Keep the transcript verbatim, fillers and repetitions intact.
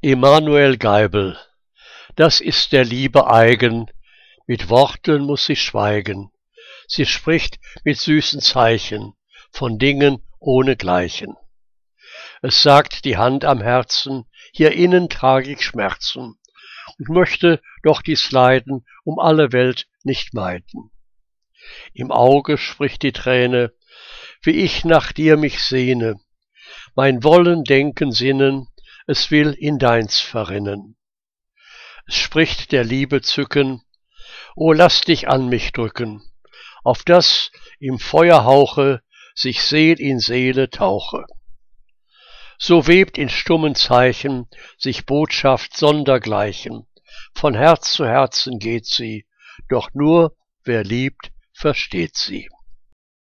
Emanuel Geibel, das ist der Liebe eigen, mit Worten muß sie schweigen, sie spricht mit süßen Zeichen von Dingen ohnegleichen. Es sagt die Hand am Herzen, hier innen trag ich Schmerzen und möchte doch dies Leiden um alle Welt nicht meiden. Im Auge spricht die Träne, wie ich nach dir mich sehne, mein Wollen, Denken, Sinnen, es will in deins verrinnen. Es spricht der Liebe Zücken, o lass dich an mich drücken, auf dass im Feuerhauche sich Seel in Seele tauche. So webt in stummen Zeichen sich Botschaft sondergleichen, von Herz zu Herzen geht sie, doch nur wer liebt, versteht sie.